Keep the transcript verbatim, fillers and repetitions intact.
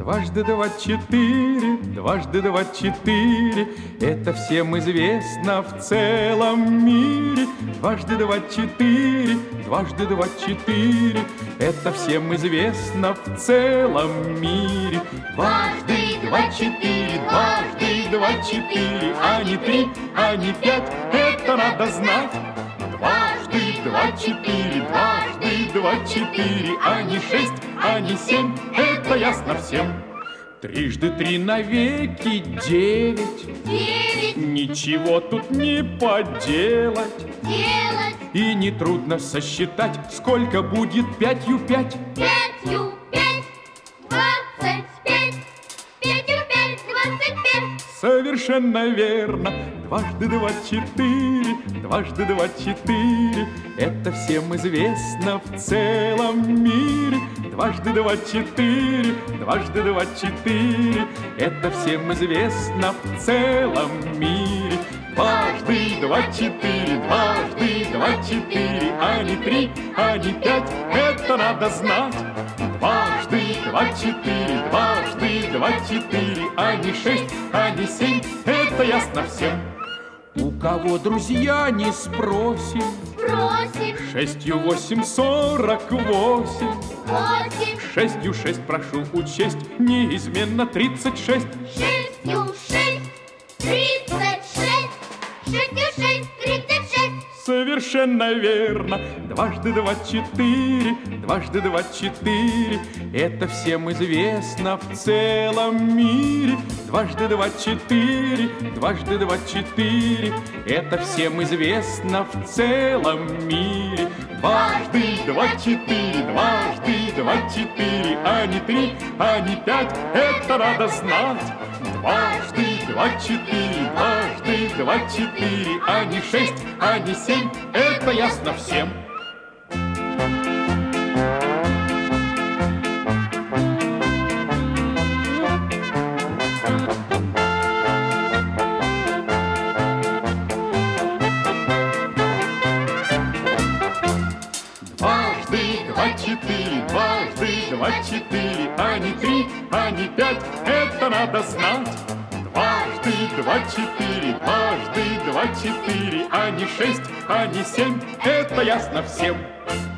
Дважды два четыре, дважды два четыре, это всем известно в целом мире. Дважды два четыре, дважды два четыре, это всем известно в целом мире. Дважды два четыре, дважды два четыре, а не три, а не пять, это надо знать. Дважды два четыре, дважды два четыре, а не шесть, а не семь, это ясно всем. Трижды три навеки девять. Девять. Ничего тут не поделать. Делать. И нетрудно сосчитать, сколько будет пятью пять. Пятью пять. Двадцать пять. Пятью пять. Двадцать пять. Совершенно верно. Дважды два четыре, дважды два четыре, это всем известно в целом мире. Дважды два четыре, дважды два четыре, это всем известно в целом мире. Дважды два четыре, дважды два четыре, а не три, а не пять, это надо знать. Дважды два четыре, дважды два четыре, а не шесть, а не семь, это ясно всем. У кого друзья не спросим, Спросим. Шестью восемь сорок восемь. Восемь. Шестью шесть прошу учесть, неизменно тридцать шесть. Шестью шесть. Тридцать шесть. Шестью шесть. Тридцать шесть. Совершенно верно. Дважды два четыре, дважды два четыре, это всем известно в целом мире. Дважды два четыре, дважды два четыре, это всем известно в целом мире. Дважды два четыре, дважды два четыре, а не три, а не пять, это надо знать. Дважды два четыре, дважды два четыре, а не шесть, а не семь, это ясно всем. Дважды два четыре, дважды два четыре, а не три, а не пять, это надо знать. Дважды два четыре, дважды два четыре, а не шесть, а не семь, это ясно всем.